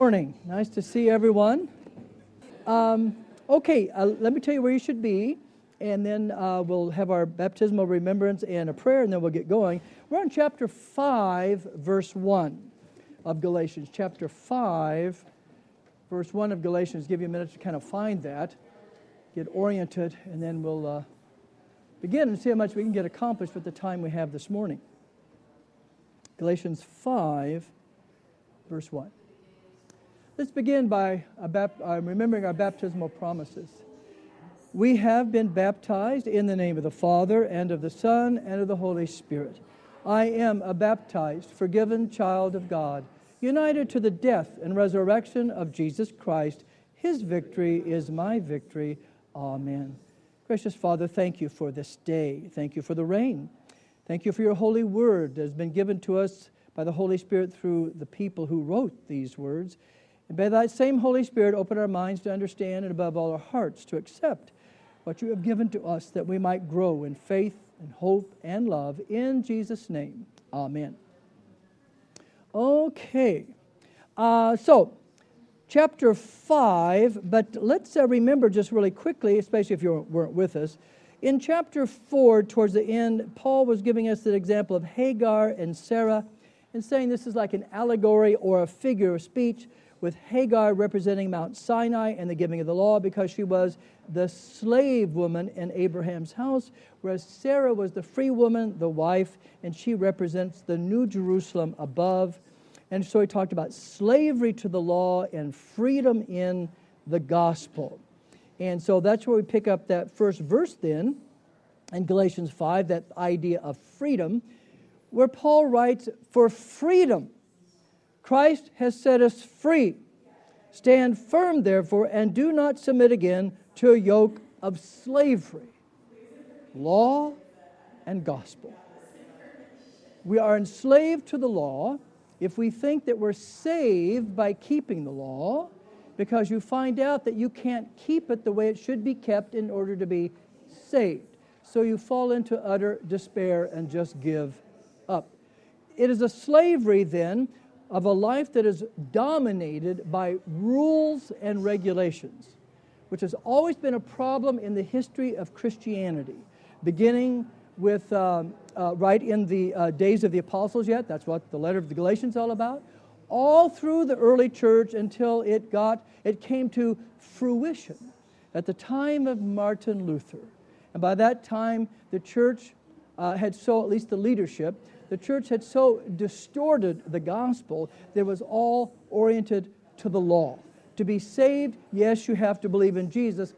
Morning. Nice to see everyone. Let me tell you where you should be, and then we'll have our baptismal remembrance and a prayer, and then we'll get going. We're on chapter 5, verse 1 of Galatians. Chapter 5, verse 1 of Galatians. Give you a minute to kind of find that, get oriented, and then we'll begin and see how much we can get accomplished with the time we have this morning. Galatians 5, verse 1. Let's begin by remembering our baptismal promises. We have been baptized in the name of the Father, and of the Son, and of the Holy Spirit. I am a baptized, forgiven child of God, united to the death and resurrection of Jesus Christ. His victory is my victory. Amen. Gracious Father, thank you for this day. Thank you for the rain. Thank you for your holy word that has been given to us by the Holy Spirit through the people who wrote these words. And by that same Holy Spirit, open our minds to understand, and above all our hearts to accept what you have given to us, that we might grow in faith and hope and love. In Jesus' name, amen. Okay, so chapter 5, but let's remember just really quickly, especially if you weren't with us, in chapter 4, towards the end, Paul was giving us the example of Hagar and Sarah, and saying this is like an allegory or a figure of speech, with Hagar representing Mount Sinai and the giving of the law, because she was the slave woman in Abraham's house, whereas Sarah was the free woman, the wife, and she represents the New Jerusalem above. And so he talked about slavery to the law and freedom in the gospel. And so that's where we pick up that first verse then, in Galatians 5, that idea of freedom, where Paul writes, "For freedom Christ has set us free. Stand firm, therefore, and do not submit again to a yoke of slavery." Law and gospel. We are enslaved to the law if we think that we're saved by keeping the law, because you find out that you can't keep it the way it should be kept in order to be saved. So you fall into utter despair and just give up. It is a slavery, then, of a life that is dominated by rules and regulations, which has always been a problem in the history of Christianity, beginning with right in the days of the apostles yet. That's what the letter of the Galatians is all about. All through the early church until it came to fruition at the time of Martin Luther. And by that time, the church at least the leadership, the church had so distorted the gospel that it was all oriented to the law. To be saved, yes, you have to believe in Jesus,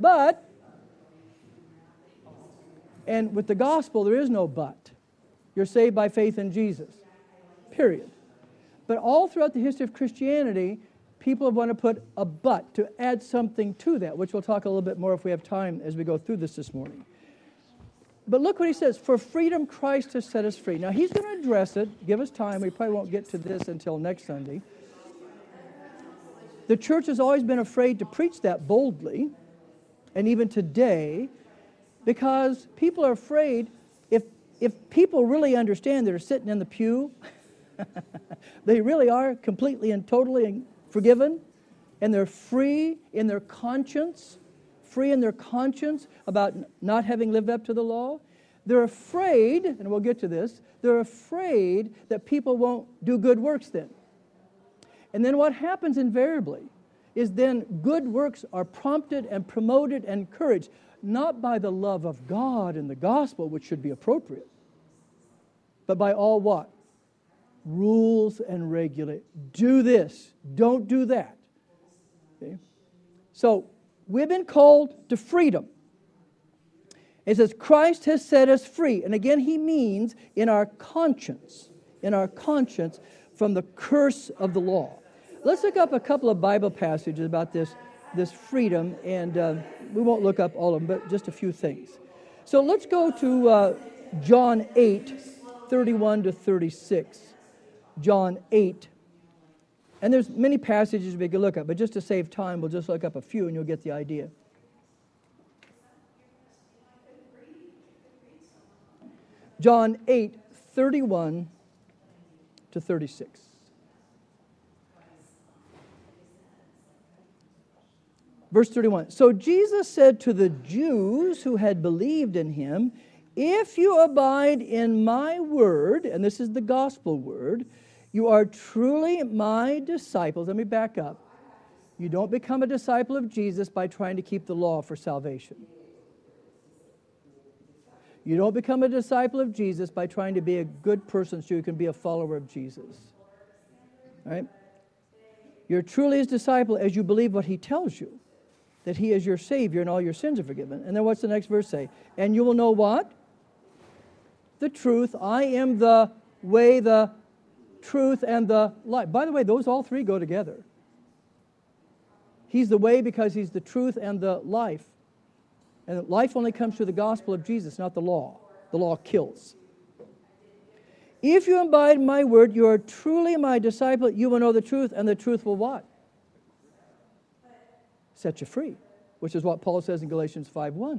and with the gospel, there is no but. You're saved by faith in Jesus, period. But all throughout the history of Christianity, people want to put a but, to add something to that, which we'll talk a little bit more if we have time as we go through this morning. But look what he says, "For freedom Christ has set us free." Now he's going to address it, give us time, we probably won't get to this until next Sunday. The church has always been afraid to preach that boldly, and even today, because people are afraid if people really understand they're sitting in the pew, they really are completely and totally forgiven, and they're free in their conscience about not having lived up to the law. They're afraid, and we'll get to this, they're afraid that people won't do good works then. And then what happens invariably is then good works are prompted and promoted and encouraged, not by the love of God and the gospel, which should be appropriate, but by all what? Rules and regulations. Do this, don't do that. Okay? So, we've been called to freedom. It says, Christ has set us free. And again, he means in our conscience from the curse of the law. Let's look up a couple of Bible passages about this freedom, and we won't look up all of them, but just a few things. So let's go to John 8, 31 to 36. John 8. And there's many passages we could look up, but just to save time, we'll just look up a few and you'll get the idea. John 8, 31 to 36. Verse 31. So Jesus said to the Jews who had believed in him, if you abide in my word, and this is the gospel word, you are truly my disciples. Let me back up. You don't become a disciple of Jesus by trying to keep the law for salvation. You don't become a disciple of Jesus by trying to be a good person so you can be a follower of Jesus. Right? You're truly his disciple as you believe what he tells you, that he is your Savior and all your sins are forgiven. And then what's the next verse say? And you will know what? The truth. I am the way, the truth, and the life. By the way, those all three go together. He's the way because he's the truth and the life. And life only comes through the gospel of Jesus, not the law. The law kills. If you abide in my word, you are truly my disciple. You will know the truth, and the truth will what? Set you free, which is what Paul says in Galatians 5:1.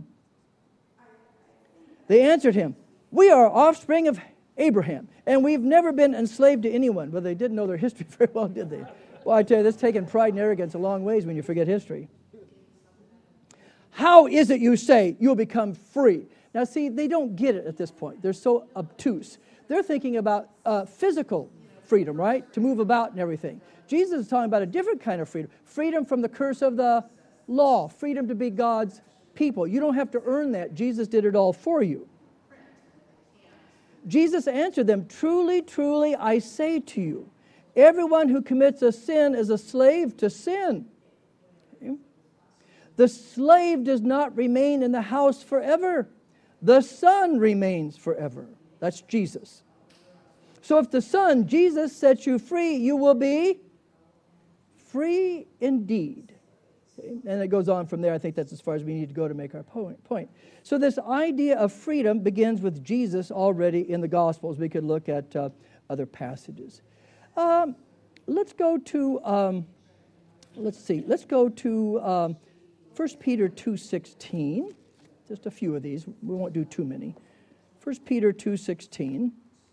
They answered him, we are offspring of Abraham, and we've never been enslaved to anyone. Well, they didn't know their history very well, did they? Well, I tell you, that's taking pride and arrogance a long ways when you forget history. How is it you say you'll become free? Now, see, they don't get it at this point. They're so obtuse. They're thinking about physical freedom, right? To move about and everything. Jesus is talking about a different kind of freedom. Freedom from the curse of the law. Freedom to be God's people. You don't have to earn that. Jesus did it all for you. Jesus answered them, truly, truly, I say to you, everyone who commits a sin is a slave to sin. Okay? The slave does not remain in the house forever. The Son remains forever. That's Jesus. So if the Son, Jesus, sets you free, you will be free indeed. Okay? And it goes on from there. I think that's as far as we need to go to make our point. So this idea of freedom begins with Jesus already in the Gospels. We could look at other passages. Let's go to, let's go to 1 Peter 2:16. Just a few of these. We won't do too many. 1 Peter 2:16.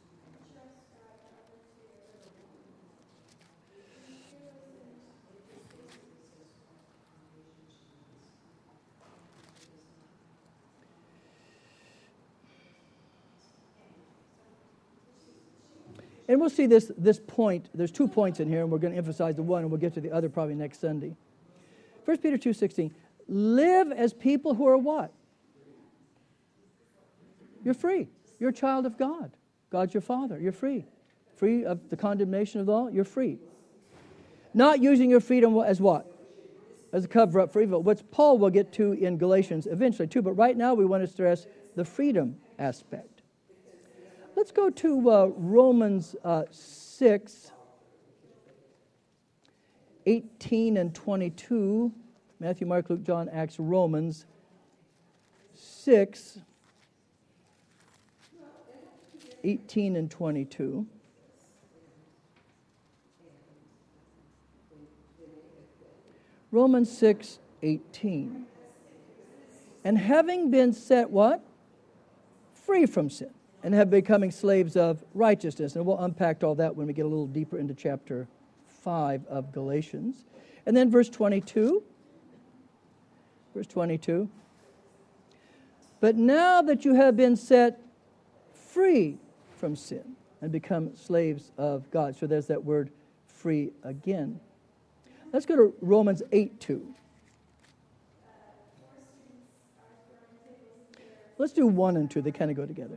And we'll see this point. There's 2 points in here, and we're going to emphasize the one, and we'll get to the other probably next Sunday. 1 Peter 2:16. Live as people who are what? You're free. You're a child of God. God's your Father. You're free. Free of the condemnation of the law. You're free. Not using your freedom as what? As a cover-up for evil. Which Paul will get to in Galatians eventually too. But right now we want to stress the freedom aspect. Let's go to Romans 6, 18 and 22. Matthew, Mark, Luke, John, Acts, Romans 6, 18 and 22. Romans 6, 18. And having been set what? Free from sin. And have becoming slaves of righteousness. And we'll unpack all that when we get a little deeper into chapter 5 of Galatians. And then verse 22. Verse 22. But now that you have been set free from sin and become slaves of God. So there's that word free again. Let's go to Romans 8:2. Let's do 1 and 2. They kind of go together.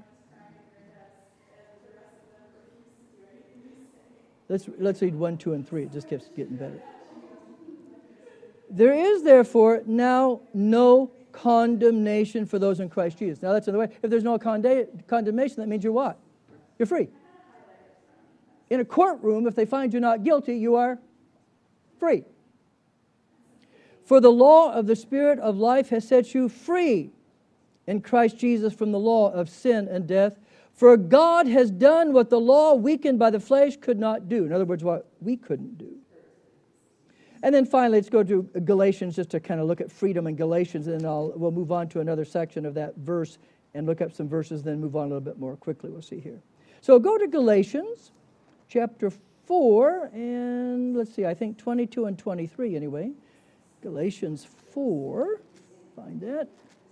Let's read 1, 2, and 3. It just keeps getting better. There is therefore now no condemnation for those in Christ Jesus. Now that's another way. If there's no condemnation, that means you're what? You're free. In a courtroom, if they find you not guilty, you are free. For the law of the Spirit of life has set you free in Christ Jesus from the law of sin and death. For God has done what the law, weakened by the flesh, could not do. In other words, what we couldn't do. And then finally, let's go to Galatians just to kind of look at freedom in Galatians, and then we'll move on to another section of that verse and look up some verses, then move on a little bit more quickly. We'll see here. So go to Galatians chapter 4, and let's see, I think 22 and 23 anyway. Galatians 4, find that.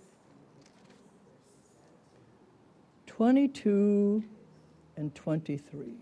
22 and 23.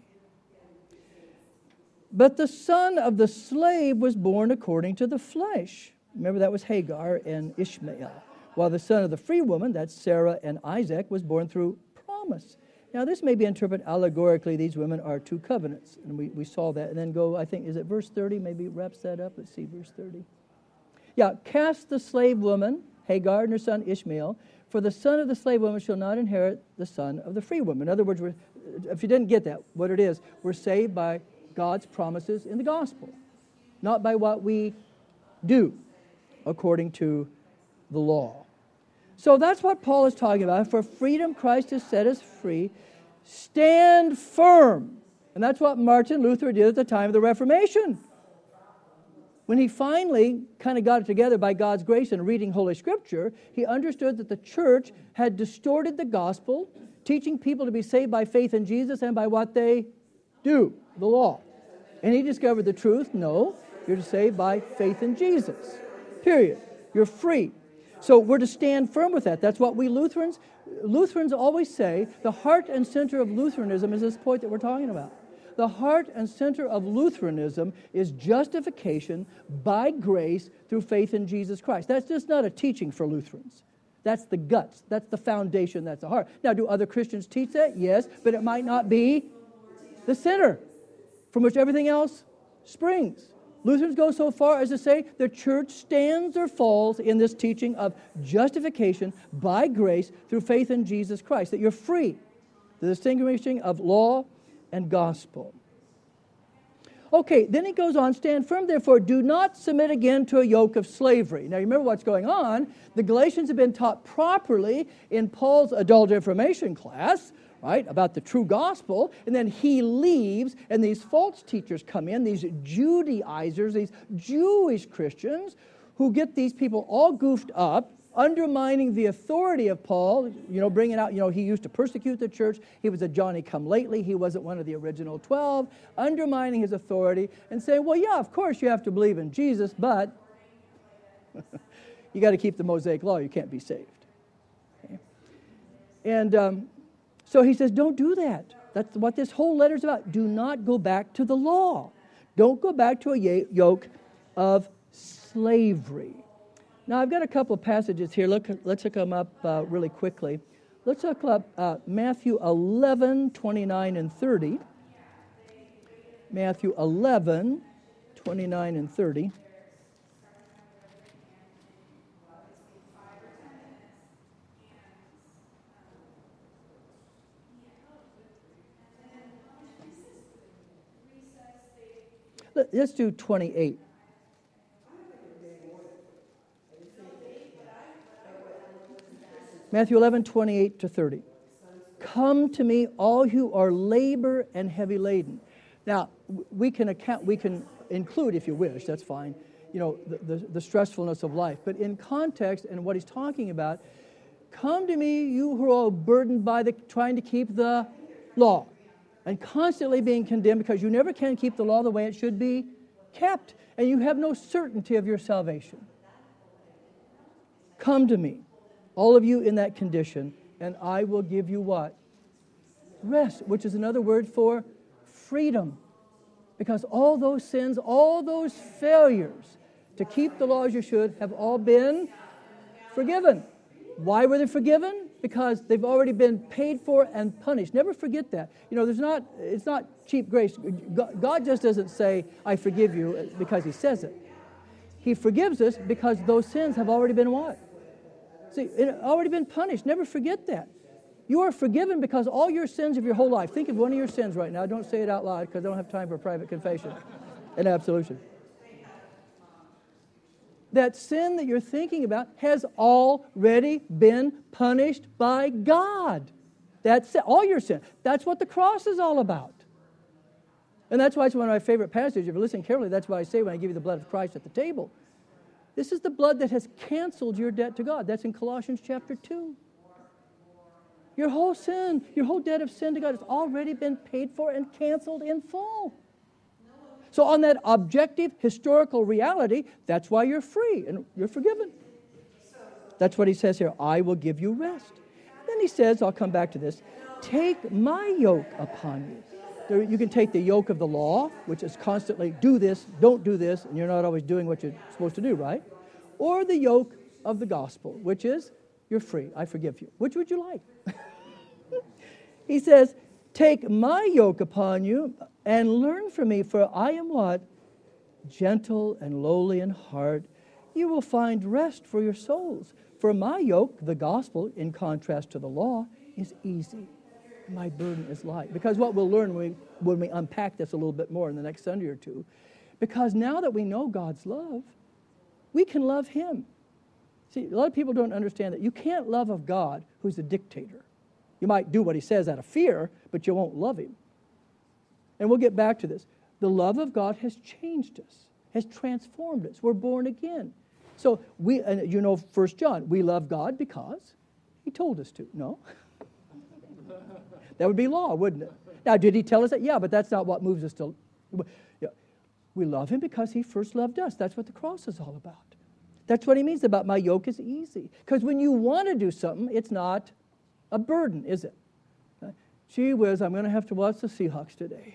But the son of the slave was born according to the flesh. Remember, that was Hagar and Ishmael. While the son of the free woman, that's Sarah and Isaac, was born through promise. Now, this may be interpreted allegorically. These women are two covenants. And we saw that. And then go, I think, is it verse 30? Maybe wraps that up. Let's see, verse 30. Yeah, cast the slave woman, Hagar, and her son Ishmael, for the son of the slave woman shall not inherit the son of the free woman. In other words, if you didn't get that, what it is, we're saved by God's promises in the gospel, not by what we do according to the law. So that's what Paul is talking about. For freedom Christ has set us free. Stand firm. And that's what Martin Luther did at the time of the Reformation. When he finally kind of got it together by God's grace and reading Holy Scripture, he understood that the church had distorted the gospel, teaching people to be saved by faith in Jesus and by what they do, the law. And he discovered the truth. No, you're saved by faith in Jesus. Period. You're free. So we're to stand firm with that. That's what we Lutherans always say. The heart and center of Lutheranism is this point that we're talking about. The heart and center of Lutheranism is justification by grace through faith in Jesus Christ. That's just not a teaching for Lutherans. That's the guts. That's the foundation. That's the heart. Now, do other Christians teach that? Yes, but it might not be the center from which everything else springs. Lutherans go so far as to say the church stands or falls in this teaching of justification by grace through faith in Jesus Christ, that you're free, the distinguishing of law and gospel. Okay, then he goes on, stand firm, therefore, do not submit again to a yoke of slavery. Now, you remember what's going on. The Galatians have been taught properly in Paul's adult information class, right, about the true gospel, and then he leaves, and these false teachers come in, these Judaizers, these Jewish Christians, who get these people all goofed up, undermining the authority of Paul, bringing out, he used to persecute the church, he was a Johnny-come-lately, he wasn't one of the original 12, undermining his authority, and saying, well, yeah, of course you have to believe in Jesus, but you got to keep the Mosaic law, you can't be saved. Okay? And so he says, don't do that. That's what this whole letter is about. Do not go back to the law. Don't go back to a yoke of slavery. Now, I've got a couple of passages here. Let's look them up really quickly. Let's look up Matthew 11, 29 and 30. Matthew 11, 29 and 30. Let's do 28. Matthew 11, 28 to 30. Come to me, all who are labor and heavy laden. Now, we can include, if you wish, that's fine, the stressfulness of life. But in context and what he's talking about, come to me, you who are all burdened by trying to keep the law, and constantly being condemned because you never can keep the law the way it should be kept, and you have no certainty of your salvation. Come to me, all of you in that condition, and I will give you what? Rest, which is another word for freedom. Because all those sins, all those failures to keep the law as you should have all been forgiven. Why were they forgiven? Because they've already been paid for and punished. Never forget that. It's not cheap grace. God just doesn't say, I forgive you, because he says it. He forgives us because those sins have already been what? See, it already been punished. Never forget that. You are forgiven because all your sins of your whole life. Think of one of your sins right now. Don't say it out loud because I don't have time for private confession and absolution. That sin that you're thinking about has already been punished by God. That's it. All your sin. That's what the cross is all about. And that's why it's one of my favorite passages. If you listen carefully, that's what I say when I give you the blood of Christ at the table. This is the blood that has canceled your debt to God. That's in Colossians chapter 2. Your whole sin, your whole debt of sin to God has already been paid for and canceled in full. So on that objective, historical reality, that's why you're free and you're forgiven. That's what he says here. I will give you rest. Then he says, I'll come back to this, take my yoke upon you. You can take the yoke of the law, which is constantly do this, don't do this, and you're not always doing what you're supposed to do, right? Or the yoke of the gospel, which is you're free, I forgive you. Which would you like? He says, take my yoke upon you and learn from me, for I am what? Gentle and lowly in heart. You will find rest for your souls. For my yoke, the gospel, in contrast to the law, is easy. My burden is light. Because what we'll learn when we unpack this a little bit more in the next Sunday or two, because now that we know God's love, we can love him. See, a lot of people don't understand that you can't love a God who's a dictator. You might do what he says out of fear, but you won't love him. And we'll get back to this. The love of God has changed us, has transformed us. We're born again. So and you know 1 John, we love God because he told us to. No? That would be law, wouldn't it? Now, did he tell us that? Yeah, but that's not what moves us to. Yeah. We love him because he first loved us. That's what the cross is all about. That's what he means about my yoke is easy. Because when you want to do something, it's not a burden, is it? Gee whiz, I'm going to have to watch the Seahawks today.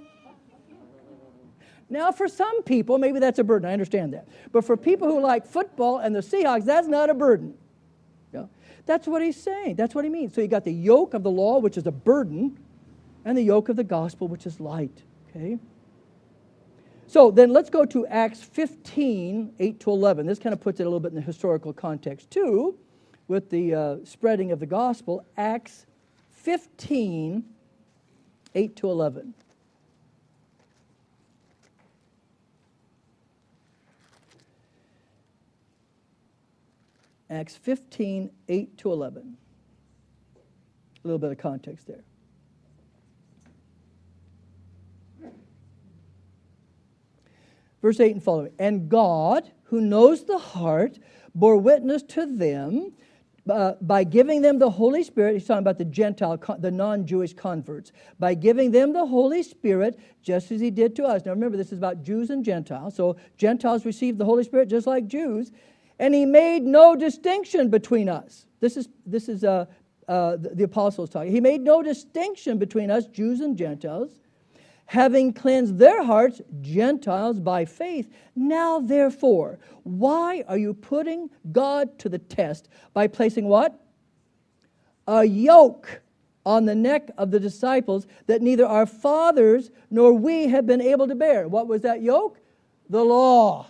Now, for some people, maybe that's a burden. I understand that. But for people who like football and the Seahawks, that's not a burden. Yeah. That's what he's saying. That's what he means. So you got the yoke of the law, which is a burden, and the yoke of the gospel, which is light. Okay? So then let's go to Acts 15, 8 to 11. This kind of puts it a little bit in the historical context too, with the spreading of the gospel. Acts 15, 8 to 11. Acts 15, 8 to 11. A little bit of context there. Verse 8 and following. And God, who knows the heart, bore witness to them by giving them the Holy Spirit. He's talking about the Gentile, the non-Jewish converts. By giving them the Holy Spirit, just as he did to us. Now remember, this is about Jews and Gentiles. So Gentiles received the Holy Spirit just like Jews. And he made no distinction between us. This is the apostles talking. He made no distinction between us, Jews and Gentiles, having cleansed their hearts, Gentiles, by faith. Now, therefore, why are you putting God to the test by placing what? A yoke on the neck of the disciples that neither our fathers nor we have been able to bear. What was that yoke? The law.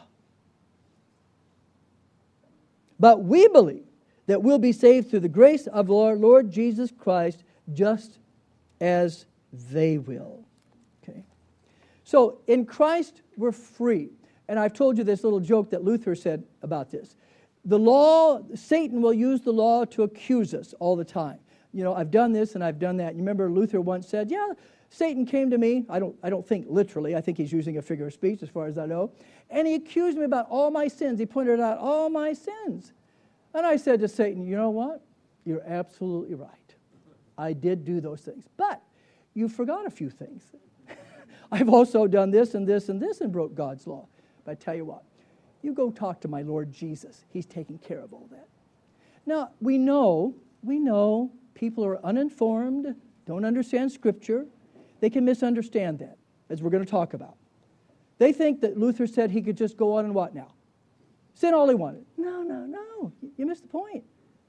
But we believe that we'll be saved through the grace of our Lord Jesus Christ, just as they will. Okay. So in Christ, we're free. And I've told you this little joke that Luther said about this. The law, Satan will use the law to accuse us all the time. You know, I've done this and I've done that. You remember Luther once said, yeah, Satan came to me. I don't think literally. I think he's using a figure of speech as far as I know. And he accused me about all my sins. He pointed out all my sins. And I said to Satan, you know what? You're absolutely right. I did do those things. But you forgot a few things. I've also done this and this and this and broke God's law. But I tell you what, you go talk to my Lord Jesus. He's taking care of all that. Now, we know people are uninformed, don't understand Scripture. They can misunderstand that, as we're going to talk about. They think that Luther said he could just go on and what now? Sin all he wanted. No. You missed the point.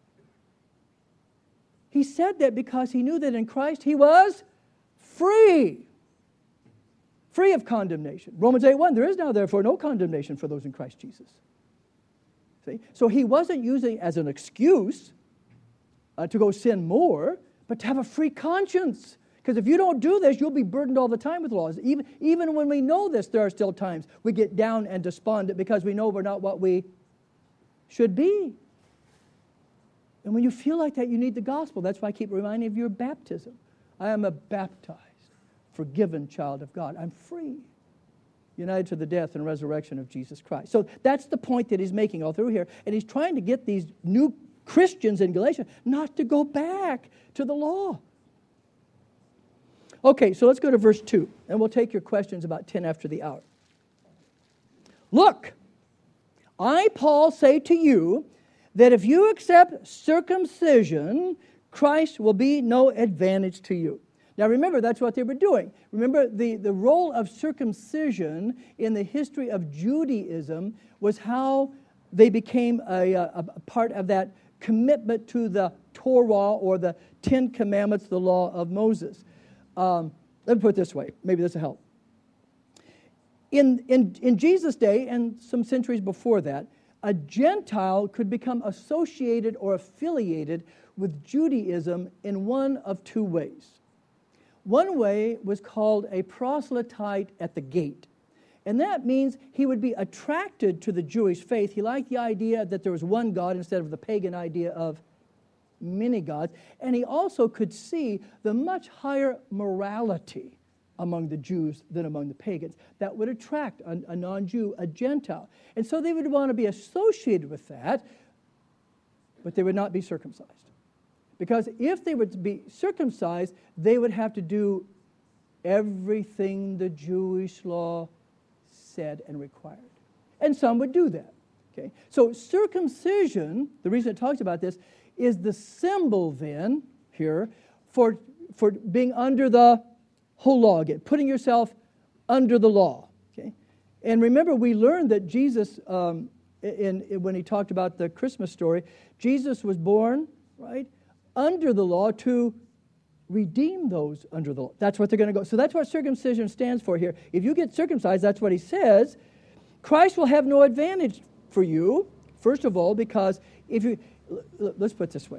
He said that because he knew that in Christ he was free. Free of condemnation. Romans 8:1, there is now therefore no condemnation for those in Christ Jesus. See? So he wasn't using it as an excuse to go sin more, but to have a free conscience. Because if you don't do this, you'll be burdened all the time with laws. Even when we know this, there are still times we get down and despondent because we know we're not what we should be. And when you feel like that, you need the gospel. That's why I keep reminding you of your baptism. I am a baptized, forgiven child of God. I'm free, united to the death and resurrection of Jesus Christ. So that's the point that he's making all through here. And he's trying to get these new Christians in Galatia not to go back to the law. Okay, so let's go to verse 2, and we'll take your questions about 10 after the hour. Look, I, Paul, say to you that if you accept circumcision, Christ will be no advantage to you. Now remember, that's what they were doing. Remember, the role of circumcision in the history of Judaism was how they became a part of that commitment to the Torah, or the Ten Commandments, the law of Moses. Let me put it this way. Maybe this will help. In Jesus' day, and some centuries before that, a Gentile could become associated or affiliated with Judaism in one of two ways. One way was called a proselyte at the gate. And that means he would be attracted to the Jewish faith. He liked the idea that there was one God instead of the pagan idea of many gods. And he also could see the much higher morality among the Jews than among the pagans. That would attract a non-Jew, a Gentile. And so they would want to be associated with that, but they would not be circumcised. Because if they were to be circumcised, they would have to do everything the Jewish law said and required. And some would do that. Okay? So circumcision, the reason it talks about this, is the symbol then, here, for being under the whole law again, putting yourself under the law. Okay? And remember, we learned that Jesus, when he talked about the Christmas story, Jesus was born, right, under the law to redeem those under the law. That's what they're going to go. So that's what circumcision stands for here. If you get circumcised, that's what he says. Christ will have no advantage for you, first of all, because if you, let's put it this way.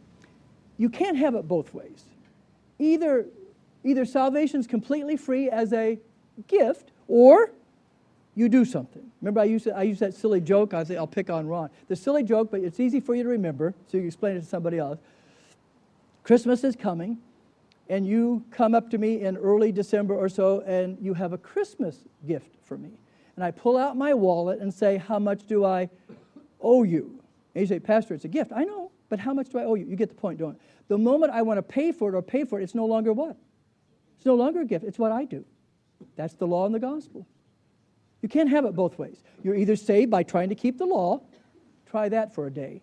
You can't have it both ways. Either salvation is completely free as a gift, or you do something. Remember, I used that silly joke. I'll pick on Ron. The silly joke, but it's easy for you to remember, so you can explain it to somebody else. Christmas is coming, and you come up to me in early December or so, and you have a Christmas gift for me. And I pull out my wallet and say, how much do I owe you? And you say, Pastor, it's a gift. I know, but how much do I owe you? You get the point, don't you? The moment I want to pay for it, it's no longer what? It's no longer a gift. It's what I do. That's the law and the gospel. You can't have it both ways. You're either saved by trying to keep the law, try that for a day,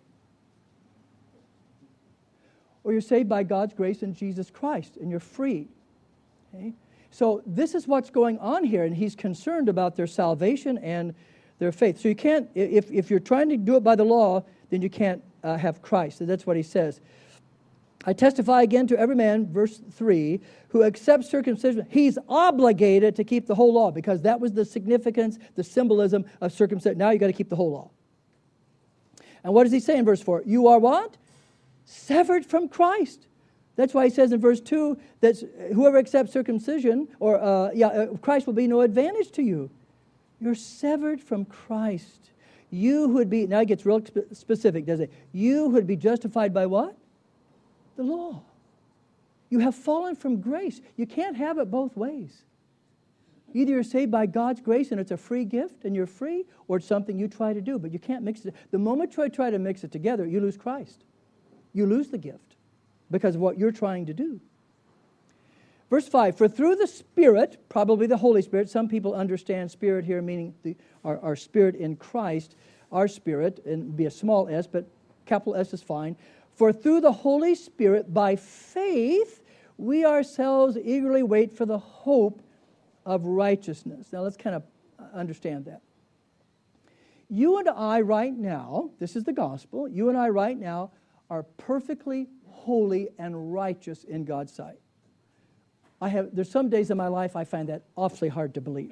or you're saved by God's grace in Jesus Christ, and you're free. Okay? So this is what's going on here, and he's concerned about their salvation and their faith. So you can't, if you're trying to do it by the law, then you can't have Christ. So that's what he says. I testify again to every man, verse 3, who accepts circumcision, he's obligated to keep the whole law, because that was the significance, the symbolism of circumcision. Now you've got to keep the whole law. And what does he say in verse 4? You are what? Severed from Christ. That's why he says in verse 2 that whoever accepts circumcision, Christ will be no advantage to you. You're severed from Christ. You would be, now it gets real specific, doesn't it? You would be justified by what? The law. You have fallen from grace. You can't have it both ways. Either you're saved by God's grace and it's a free gift and you're free, or it's something you try to do, but you can't mix it. The moment you try to mix it together, you lose Christ. You lose the gift because of what you're trying to do. Verse 5, for through the Spirit, probably the Holy Spirit, some people understand Spirit here meaning our spirit in Christ, our spirit, and be a small s, but capital S is fine. For through the Holy Spirit, by faith, we ourselves eagerly wait for the hope of righteousness. Now let's kind of understand that. You and I right now, this is the gospel, you and I right now are perfectly holy and righteous in God's sight. There's some days in my life I find that awfully hard to believe.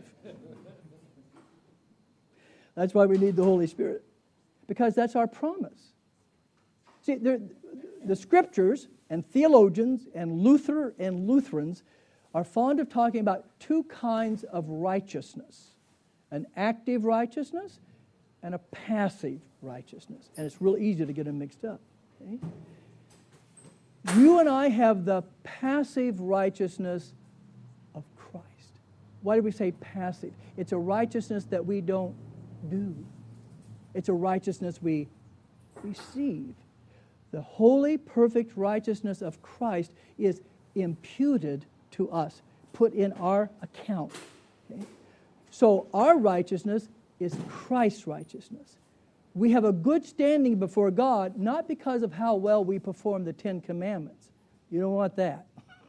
That's why we need the Holy Spirit, because that's our promise. See, the scriptures and theologians and Lutherans are fond of talking about two kinds of righteousness, an active righteousness and a passive righteousness. And it's real easy to get them mixed up. Okay? You and I have the passive righteousness of Christ. Why do we say passive? It's a righteousness that we don't do. It's a righteousness we receive. The holy, perfect righteousness of Christ is imputed to us, put in our account. Okay? So our righteousness is Christ's righteousness. We have a good standing before God, not because of how well we perform the 10 Commandments. You don't want that.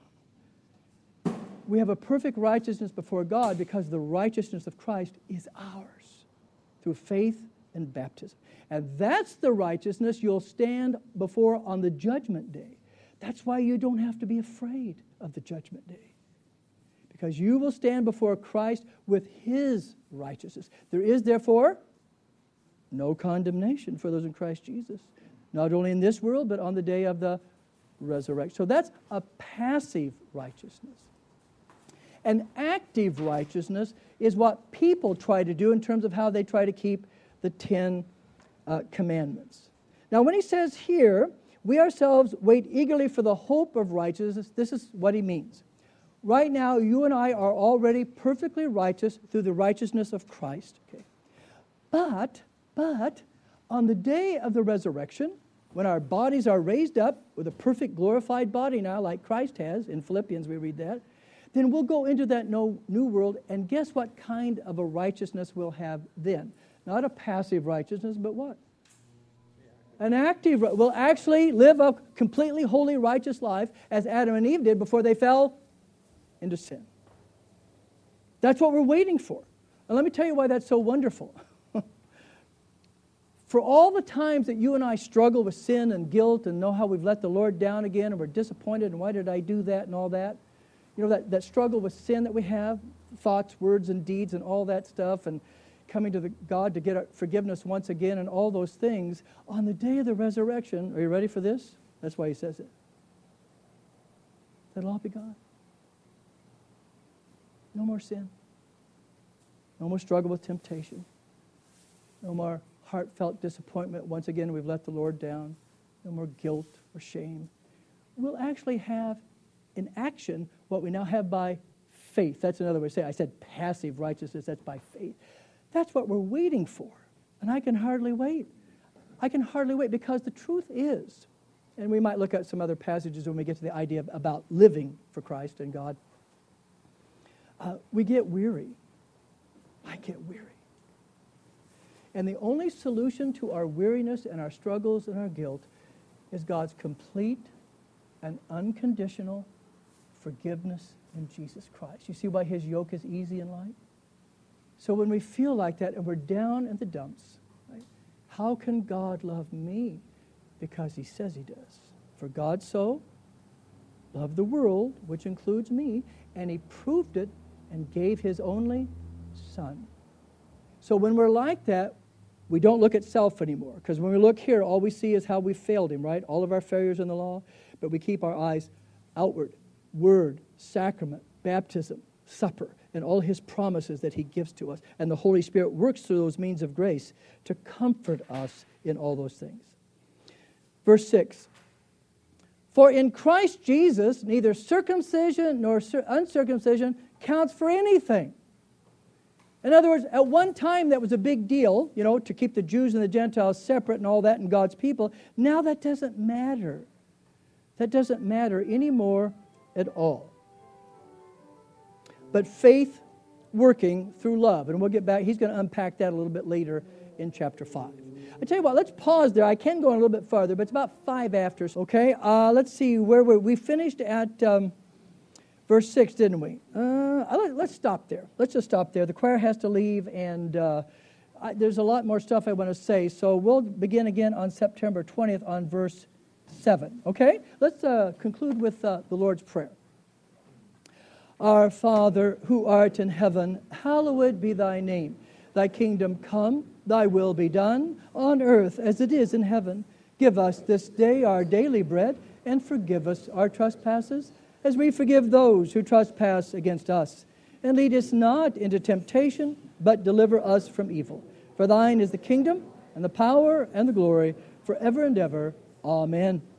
We have a perfect righteousness before God because the righteousness of Christ is ours through faith and baptism. And that's the righteousness you'll stand before on the judgment day. That's why you don't have to be afraid of the judgment day. Because you will stand before Christ with His righteousness. There is, therefore, no condemnation for those in Christ Jesus. Not only in this world, but on the day of the resurrection. So that's a passive righteousness. An active righteousness is what people try to do in terms of how they try to keep the 10 commandments. Now, when he says here, we ourselves wait eagerly for the hope of righteousness, this is what he means. Right now, you and I are already perfectly righteous through the righteousness of Christ. Okay. But on the day of the resurrection, when our bodies are raised up with a perfect glorified body now, like Christ has, in Philippians we read that, then we'll go into that new world, and guess what kind of a righteousness we'll have then? Not a passive righteousness, but what? An active. We'll actually live a completely holy, righteous life as Adam and Eve did before they fell into sin. That's what we're waiting for. And let me tell you why that's so wonderful. For all the times that you and I struggle with sin and guilt and know how we've let the Lord down again and we're disappointed and why did I do that and all that, you know, that struggle with sin that we have, thoughts, words, and deeds and all that stuff, and coming to God to get our forgiveness once again and all those things, on the day of the resurrection, are you ready for this? That's why he says it. That'll all be gone. No more sin. No more struggle with temptation. No more heartfelt disappointment. Once again, we've let the Lord down. No more guilt or shame. We'll actually have in action what we now have by faith. That's another way to say it. I said passive righteousness. That's by faith. That's what we're waiting for. And I can hardly wait. I can hardly wait because the truth is, and we might look at some other passages when we get to the idea about living for Christ and God. We get weary. I get weary. And the only solution to our weariness and our struggles and our guilt is God's complete and unconditional forgiveness in Jesus Christ. You see why His yoke is easy and light? So when we feel like that and we're down in the dumps, right, how can God love me? Because He says He does. For God so loved the world, which includes me, and He proved it and gave His only Son. So when we're like that, we don't look at self anymore. Because when we look here, all we see is how we failed Him, right? All of our failures in the law. But we keep our eyes outward. Word, sacrament, baptism, supper, and all His promises that He gives to us. And the Holy Spirit works through those means of grace to comfort us in all those things. Verse 6. For in Christ Jesus, neither circumcision nor uncircumcision counts for anything. In other words, at one time that was a big deal, you know, to keep the Jews and the Gentiles separate and all that and God's people. Now that doesn't matter. That doesn't matter anymore at all. But faith working through love. And we'll get back. He's going to unpack that a little bit later in chapter 5. I tell you what, let's pause there. I can go on a little bit farther, but it's about 5 after. Okay, let's see where we finished at verse 6, didn't we? Let's stop there. Let's just stop there. The choir has to leave, and there's a lot more stuff I want to say. So we'll begin again on September 20th on verse 7. Okay? Let's conclude with the Lord's Prayer. Our Father, who art in heaven, hallowed be thy name. Thy kingdom come, thy will be done, on earth as it is in heaven. Give us this day our daily bread, and forgive us our trespasses, as we forgive those who trespass against us. And lead us not into temptation, but deliver us from evil. For thine is the kingdom, and the power, and the glory, forever and ever. Amen.